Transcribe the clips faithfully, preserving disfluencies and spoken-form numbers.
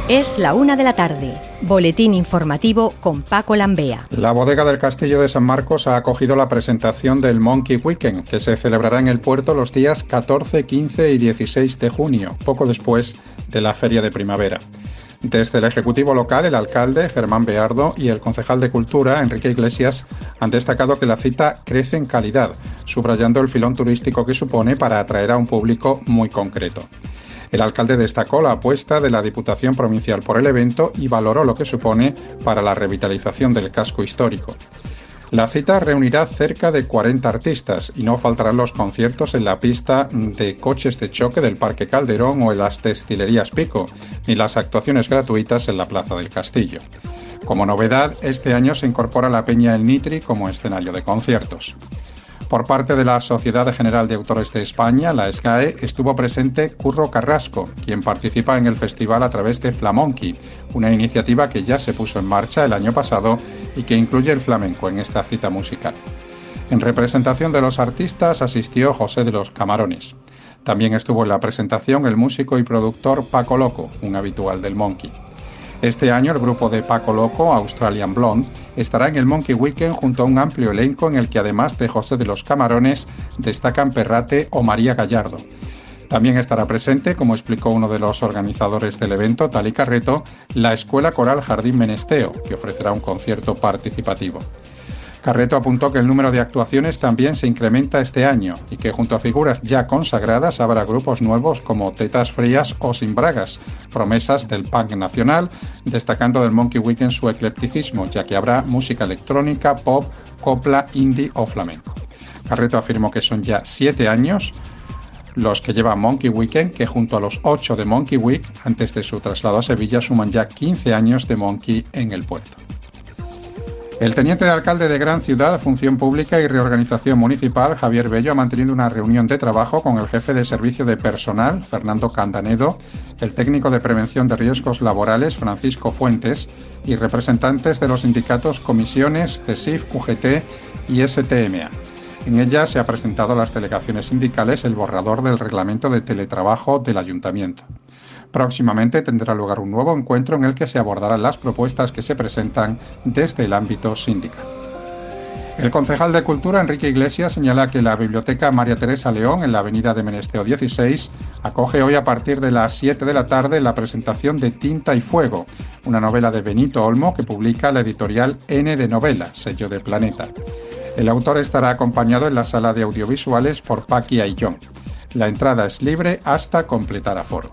Es la una de la tarde. Boletín informativo con Paco Lambea. La bodega del Castillo de San Marcos ha acogido la presentación del Monkey Weekend, que se celebrará en el puerto los días catorce, quince y dieciséis de junio, poco después de la feria de primavera. Desde el Ejecutivo local, el alcalde, Germán Beardo, y el concejal de Cultura, Enrique Iglesias, han destacado que la cita crece en calidad, subrayando el filón turístico que supone para atraer a un público muy concreto. El alcalde destacó la apuesta de la Diputación Provincial por el evento y valoró lo que supone para la revitalización del casco histórico. La cita reunirá cerca de cuarenta artistas y no faltarán los conciertos en la pista de coches de choque del Parque Calderón o en las Destilerías Pico, ni las actuaciones gratuitas en la Plaza del Castillo. Como novedad, este año se incorpora la Peña El Nitri como escenario de conciertos. Por parte de la Sociedad General de Autores de España, la S G A E, estuvo presente Curro Carrasco, quien participa en el festival a través de Flamonkey, una iniciativa que ya se puso en marcha el año pasado y que incluye el flamenco en esta cita musical. En representación de los artistas asistió José de los Camarones. También estuvo en la presentación el músico y productor Paco Loco, un habitual del Monkey. Este año el grupo de Paco Loco, Australian Blonde, estará en el Monkey Weekend junto a un amplio elenco en el que además de José de los Camarones destacan Perrate o María Gallardo. También estará presente, como explicó uno de los organizadores del evento, Tali Carreto, la Escuela Coral Jardín Menesteo, que ofrecerá un concierto participativo. Carreto apuntó que el número de actuaciones también se incrementa este año y que junto a figuras ya consagradas habrá grupos nuevos como Tetas Frías o Sin Bragas, promesas del punk nacional, destacando del Monkey Weekend su eclecticismo, ya que habrá música electrónica, pop, copla, indie o flamenco. Carreto afirmó que son ya siete años los que lleva Monkey Weekend, que junto a los ocho de Monkey Week, antes de su traslado a Sevilla, suman ya quince años de Monkey en el puerto. El teniente de alcalde de Gran Ciudad, Función Pública y Reorganización Municipal, Javier Bello, ha mantenido una reunión de trabajo con el jefe de Servicio de Personal, Fernando Candanedo, el técnico de Prevención de Riesgos Laborales, Francisco Fuentes, y representantes de los sindicatos Comisiones, CESIF, U G T y S T M A. En ella se ha presentado a las delegaciones sindicales el borrador del reglamento de teletrabajo del Ayuntamiento. Próximamente tendrá lugar un nuevo encuentro en el que se abordarán las propuestas que se presentan desde el ámbito sindical. El concejal de Cultura, Enrique Iglesias, señala que la Biblioteca María Teresa León, en la avenida de Menesteo dieciséis, acoge hoy a partir de las siete de la tarde la presentación de Tinta y Fuego, una novela de Benito Olmo que publica la editorial N de Novela, sello de Planeta. El autor estará acompañado en la sala de audiovisuales por Paqui Ayllón. La entrada es libre hasta completar aforo.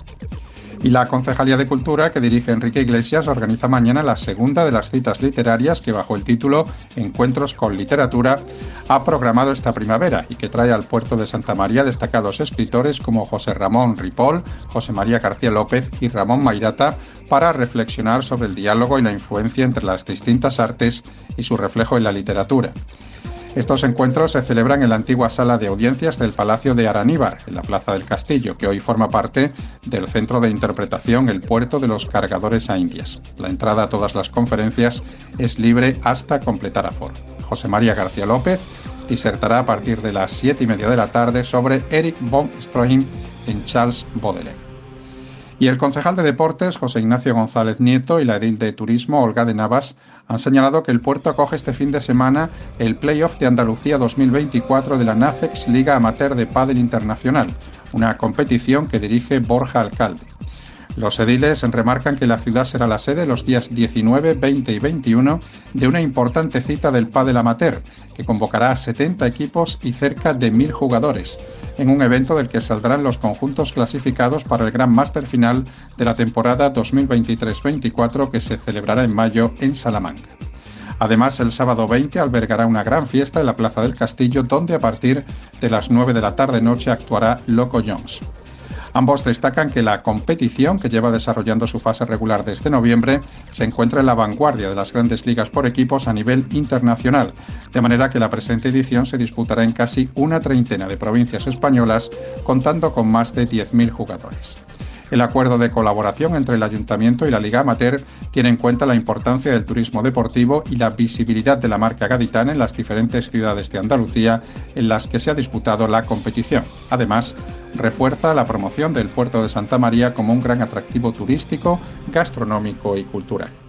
Y la Concejalía de Cultura, que dirige Enrique Iglesias, organiza mañana la segunda de las citas literarias que, bajo el título Encuentros con Literatura, ha programado esta primavera y que trae al puerto de Santa María destacados escritores como José Ramón Ripoll, José María García López y Ramón Mairata para reflexionar sobre el diálogo y la influencia entre las distintas artes y su reflejo en la literatura. Estos encuentros se celebran en la antigua sala de audiencias del Palacio de Araníbar, en la Plaza del Castillo, que hoy forma parte del Centro de Interpretación El Puerto de los Cargadores a Indias. La entrada a todas las conferencias es libre hasta completar aforo. José María García López disertará a partir de las siete y media de la tarde sobre Erich von Stroheim en Charles Baudelaire. Y el concejal de Deportes, José Ignacio González Nieto, y la edil de Turismo, Olga de Navas, han señalado que el puerto acoge este fin de semana el Playoff de Andalucía dos mil veinticuatro de la NACEX Liga Amateur de Pádel Internacional, una competición que dirige Borja Alcalde. Los ediles remarcan que la ciudad será la sede los días diecinueve, veinte y veintiuno de una importante cita del pádel amateur, que convocará a setenta equipos y cerca de mil jugadores, en un evento del que saldrán los conjuntos clasificados para el Gran Máster final de la temporada dos mil veintitrés veinticuatro que se celebrará en mayo en Salamanca. Además, el sábado veinte albergará una gran fiesta en la Plaza del Castillo, donde a partir de las nueve de la tarde-noche actuará Loco Jones. Ambos destacan que la competición, que lleva desarrollando su fase regular desde noviembre, se encuentra en la vanguardia de las grandes ligas por equipos a nivel internacional, de manera que la presente edición se disputará en casi una treintena de provincias españolas, contando con más de diez mil jugadores. El acuerdo de colaboración entre el Ayuntamiento y la Liga Amateur tiene en cuenta la importancia del turismo deportivo y la visibilidad de la marca gaditana en las diferentes ciudades de Andalucía en las que se ha disputado la competición. Además, refuerza la promoción del puerto de Santa María como un gran atractivo turístico, gastronómico y cultural.